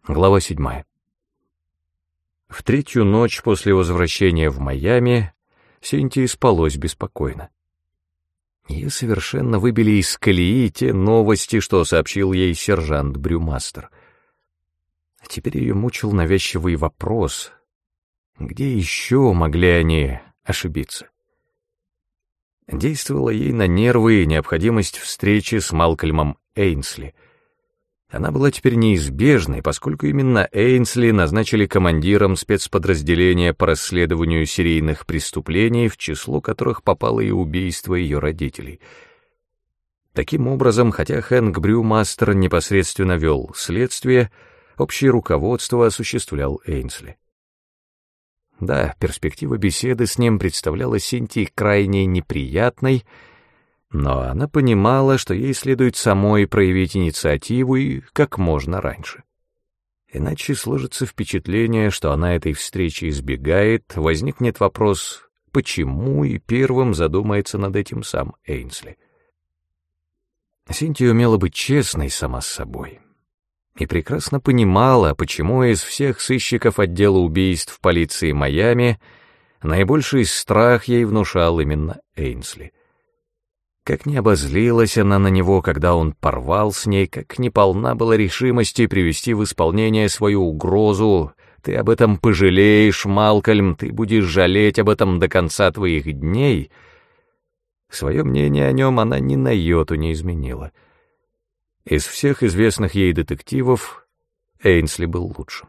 Глава 7. В третью ночь после возвращения в Майами Синтии спалось беспокойно. Ее совершенно выбили из колеи те новости, что сообщил ей сержант Брюмастер. А теперь ее мучил навязчивый вопрос, где еще могли они ошибиться? Действовала ей на нервы необходимость встречи с Малкольмом Эйнсли. Она была теперь неизбежной, поскольку именно Эйнсли назначили командиром спецподразделения по расследованию серийных преступлений, в число которых попало и убийство ее родителей. Таким образом, хотя Хэнк Брюмастер непосредственно вел следствие, общее руководство осуществлял Эйнсли. Да, перспектива беседы с ним представлялась Синтии крайне неприятной, но она понимала, что ей следует самой проявить инициативу и как можно раньше. Иначе сложится впечатление, что она этой встречи избегает, возникнет вопрос «почему?» и первым задумается над этим сам Эйнсли. Синтия умела быть честной сама с собой и прекрасно понимала, почему из всех сыщиков отдела убийств полиции Майами наибольший страх ей внушал именно Эйнсли. Как не обозлилась она на него, когда он порвал с ней, как не полна была решимости привести в исполнение свою угрозу. «Ты об этом пожалеешь, Малкольм, ты будешь жалеть об этом до конца твоих дней». Свое мнение о нем она ни на йоту не изменила. Из всех известных ей детективов Эйнсли был лучшим.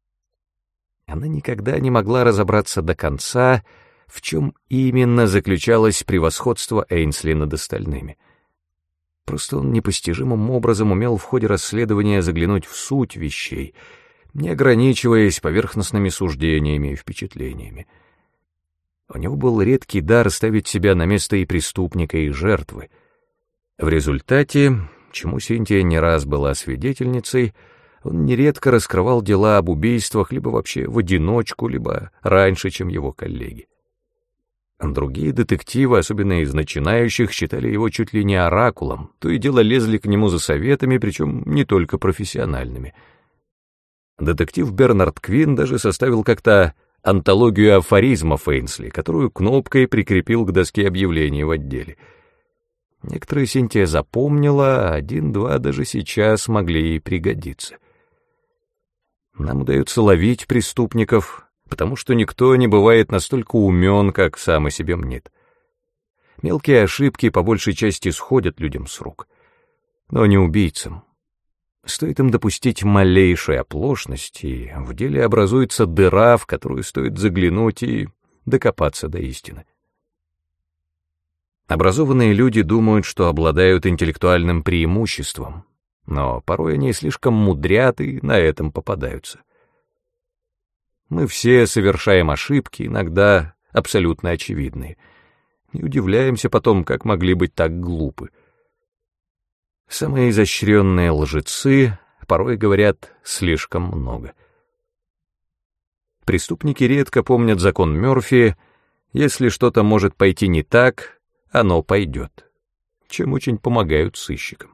Она никогда не могла разобраться до конца, в чем именно заключалось превосходство Эйнсли над остальными. Просто он непостижимым образом умел в ходе расследования заглянуть в суть вещей, не ограничиваясь поверхностными суждениями и впечатлениями. У него был редкий дар ставить себя на место и преступника, и жертвы. В результате, чему Синтия не раз была свидетельницей, он нередко раскрывал дела об убийствах либо вообще в одиночку, либо раньше, чем его коллеги. Другие детективы, особенно из начинающих, считали его чуть ли не оракулом, то и дело лезли к нему за советами, причем не только профессиональными. Детектив Бернард Квин даже составил как-то антологию афоризмов Эйнсли, которую кнопкой прикрепил к доске объявлений в отделе. Некоторые Синтия запомнила, а один-два даже сейчас могли ей пригодиться. Нам удается ловить преступников, потому что никто не бывает настолько умен, как сам о себе мнит. Мелкие ошибки по большей части сходят людям с рук, но не убийцам. Стоит им допустить малейшую оплошность, и в деле образуется дыра, в которую стоит заглянуть и докопаться до истины. Образованные люди думают, что обладают интеллектуальным преимуществом, но порой они слишком мудрят и на этом попадаются. Мы все совершаем ошибки, иногда абсолютно очевидные, и удивляемся потом, как могли быть так глупы. Самые изощренные лжецы порой говорят слишком много. Преступники редко помнят закон Мёрфи: если что-то может пойти не так, оно пойдет, чем очень помогают сыщикам.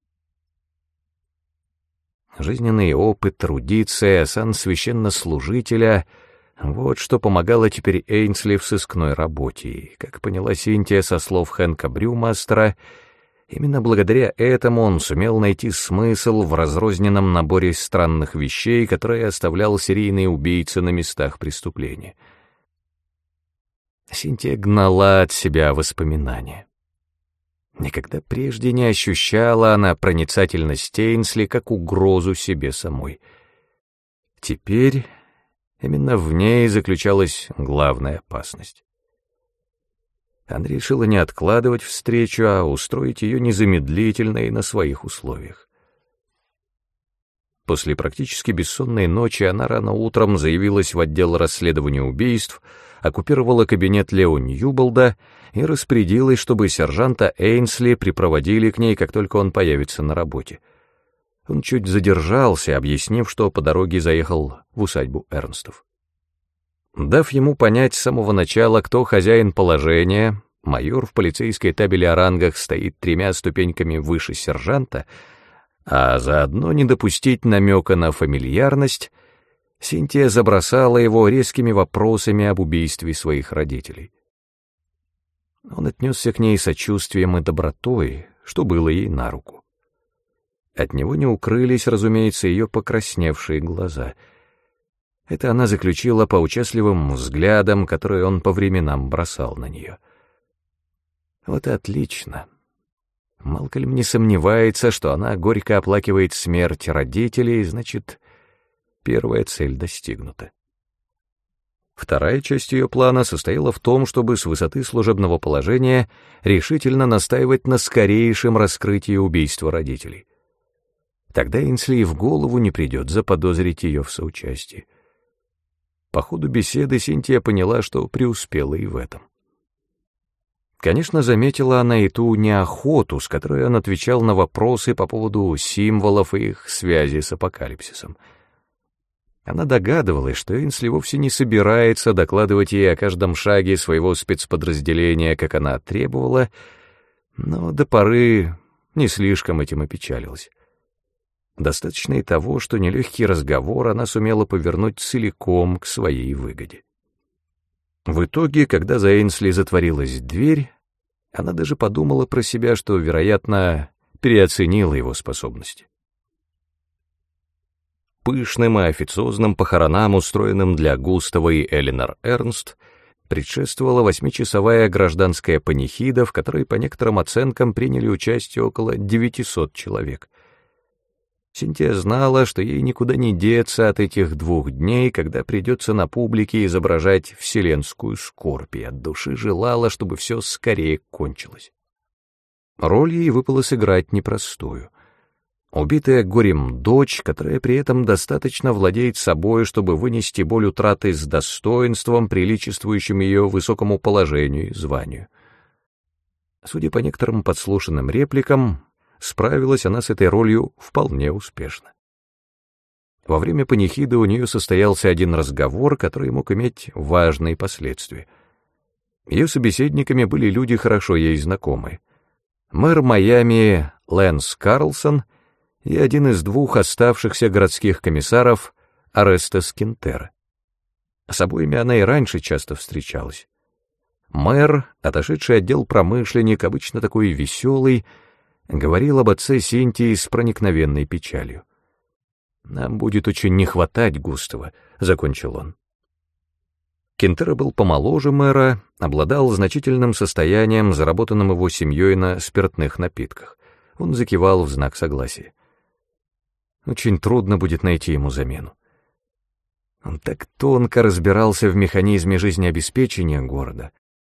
Жизненный опыт, эрудиция, сан священнослужителя — вот что помогало теперь Эйнсли в сыскной работе, и, как поняла Синтия со слов Хэнка Брюмастера, именно благодаря этому он сумел найти смысл в разрозненном наборе странных вещей, которые оставлял серийный убийца на местах преступления. Синтия гнала от себя воспоминания. Никогда прежде не ощущала она проницательность Эйнсли как угрозу себе самой. Теперь именно в ней заключалась главная опасность. Она решила не откладывать встречу, а устроить ее незамедлительно и на своих условиях. После практически бессонной ночи она рано утром заявилась в отдел расследования убийств, оккупировала кабинет Лео Ньюболда и распорядилась, чтобы сержанта Эйнсли припроводили к ней, как только он появится на работе. Он чуть задержался, объяснив, что по дороге заехал в усадьбу Эрнстов. Дав ему понять с самого начала, кто хозяин положения, майор в полицейской табели о рангах стоит 3 ступеньками выше сержанта, а заодно не допустить намека на фамильярность, Синтия забросала его резкими вопросами об убийстве своих родителей. Он отнесся к ней сочувствием и добротой, что было ей на руку. От него не укрылись, разумеется, ее покрасневшие глаза. Это она заключила по участливым взглядам, которые он по временам бросал на нее. Вот и отлично. Малкольм не сомневается, что она горько оплакивает смерть родителей, значит, первая цель достигнута. Вторая часть ее плана состояла в том, чтобы с высоты служебного положения решительно настаивать на скорейшем раскрытии убийства родителей. Тогда Эйнсли и в голову не придет заподозрить ее в соучастии. По ходу беседы Синтия поняла, что преуспела и в этом. Конечно, заметила она и ту неохоту, с которой он отвечал на вопросы по поводу символов и их связи с апокалипсисом. Она догадывалась, что Эйнсли вовсе не собирается докладывать ей о каждом шаге своего спецподразделения, как она требовала, но до поры не слишком этим опечалилась. Достаточно и того, что нелегкий разговор она сумела повернуть целиком к своей выгоде. В итоге, когда за Эйнсли затворилась дверь, она даже подумала про себя, что, вероятно, переоценила его способности. Пышным и официозным похоронам, устроенным для Густава и Эленор Эрнст, предшествовала 8-часовая гражданская панихида, в которой, по некоторым оценкам, приняли участие около 900 человек. Синтия знала, что ей никуда не деться от этих 2 дней, когда придется на публике изображать вселенскую скорбь, и от души желала, чтобы все скорее кончилось. Роль ей выпало сыграть непростую. Убитая горем дочь, которая при этом достаточно владеет собой, чтобы вынести боль утраты с достоинством, приличествующим ее высокому положению и званию. Судя по некоторым подслушанным репликам, справилась она с этой ролью вполне успешно. Во время панихиды у нее состоялся один разговор, который мог иметь важные последствия. Ее собеседниками были люди, хорошо ей знакомые. Мэр Майами Лэнс Карлсон и один из 2 оставшихся городских комиссаров Орестес Кинтера. С обоими она и раньше часто встречалась. Мэр, отошедший отдел промышленник, обычно такой веселый, говорил об отце Синтии с проникновенной печалью. «Нам будет очень не хватать Густава», — закончил он. Кинтера был помоложе мэра, обладал значительным состоянием, заработанным его семьей на спиртных напитках. Он закивал в знак согласия. Очень трудно будет найти ему замену. Он так тонко разбирался в механизме жизнеобеспечения города.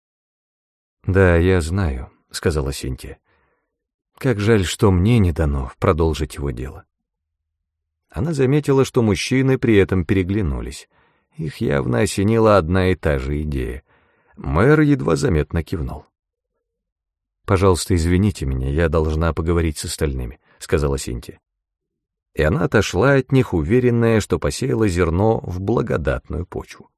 «Да, я знаю», — сказала Синтия. «Как жаль, что мне не дано продолжить его дело». Она заметила, что мужчины при этом переглянулись. Их явно осенила одна и та же идея. Мэр едва заметно кивнул. «Пожалуйста, извините меня, я должна поговорить с остальными», — сказала Синтия. И она отошла от них, уверенная, что посеяла зерно в благодатную почву.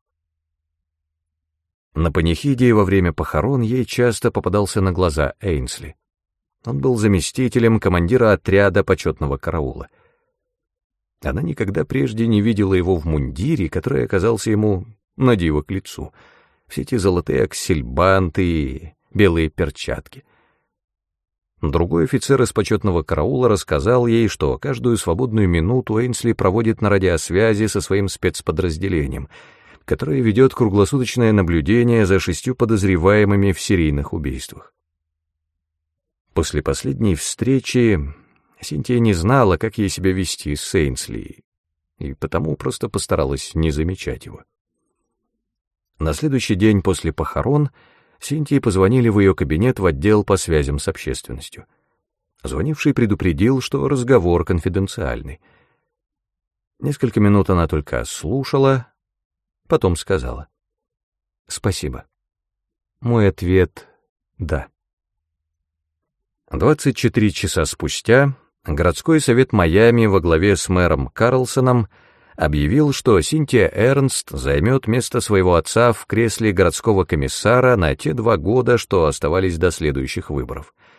На панихиде во время похорон ей часто попадался на глаза Эйнсли. Он был заместителем командира отряда почетного караула. Она никогда прежде не видела его в мундире, который оказался ему на диво к лицу. Все эти золотые аксельбанты и белые перчатки. Другой офицер из почетного караула рассказал ей, что каждую свободную минуту Эйнсли проводит на радиосвязи со своим спецподразделением, которое ведет круглосуточное наблюдение за 6 подозреваемыми в серийных убийствах. После последней встречи Синтия не знала, как ей себя вести с Эйнсли, и потому просто постаралась не замечать его. На следующий день после похорон Синтии позвонили в ее кабинет в отдел по связям с общественностью. Звонивший предупредил, что разговор конфиденциальный. Несколько минут она только слушала, потом сказала: «Спасибо. Мой ответ — да». 24 часа спустя городской совет Майами во главе с мэром Карлсоном объявил, что Синтия Эрнст займет место своего отца в кресле городского комиссара на те 2 года, что оставались до следующих выборов.